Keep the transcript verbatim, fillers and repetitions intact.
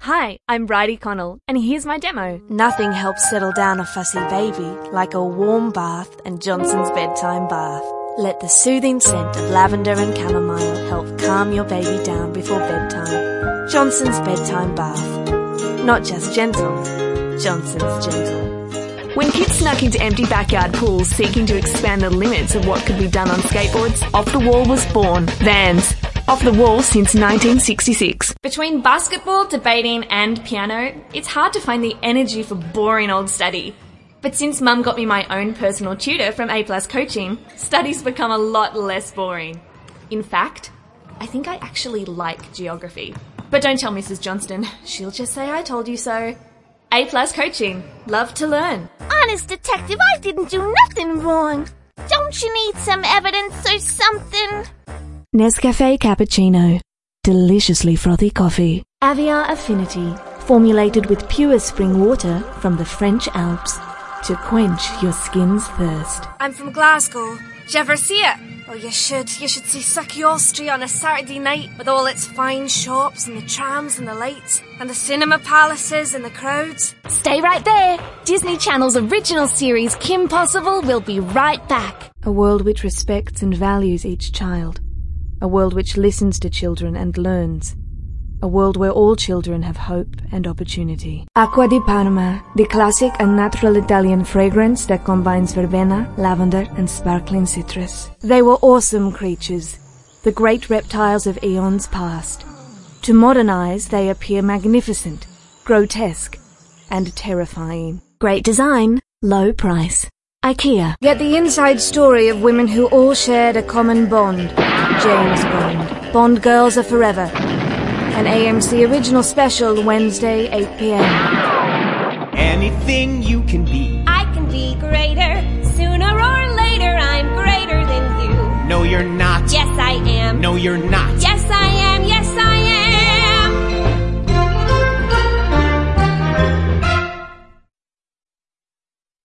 Hi, I'm Bridie Connell, and here's my demo. Nothing helps settle down a fussy baby like a warm bath and Johnson's bedtime bath. Let the soothing scent of lavender and chamomile help calm your baby down before bedtime. Johnson's bedtime bath. Not just gentle, Johnson's gentle. When kids snuck into empty backyard pools seeking to expand the limits of what could be done on skateboards, Off the Wall was born. Vans. Off the Wall since nineteen sixty-six. Between basketball, debating and piano, it's hard to find the energy for boring old study. But since Mum got me my own personal tutor from A Plus Coaching, study's become a lot less boring. In fact, I think I actually like geography. But don't tell Missus Johnston, she'll just say I told you so. A Plus Coaching. Love to learn. Honest detective, I didn't do nothing wrong. Don't you need some evidence or something? Nescafe Cappuccino. Deliciously frothy coffee. Aviar Affinity. Formulated with pure spring water from the French Alps to quench your skin's thirst. I'm from Glasgow. Did you ever see it? Well, you should. You should see Sucky Street on a Saturday night with all its fine shops and the trams and the lights and the cinema palaces and the crowds. Stay right there. Disney Channel's original series Kim Possible will be right back. A world which respects and values each child. A world which listens to children and learns. A world where all children have hope and opportunity. Acqua di Parma, the classic and natural Italian fragrance that combines verbena, lavender and sparkling citrus. They were awesome creatures, the great reptiles of eons past. To modernize, they appear magnificent, grotesque and terrifying. Great design, low price. IKEA. Get the inside story of women who all shared a common bond. James Bond. Bond girls are forever. An A M C original special, Wednesday, eight p.m. Anything you can be. I can be greater. Sooner or later, I'm greater than you. No, you're not. Yes, I am. No, you're not. Yes, I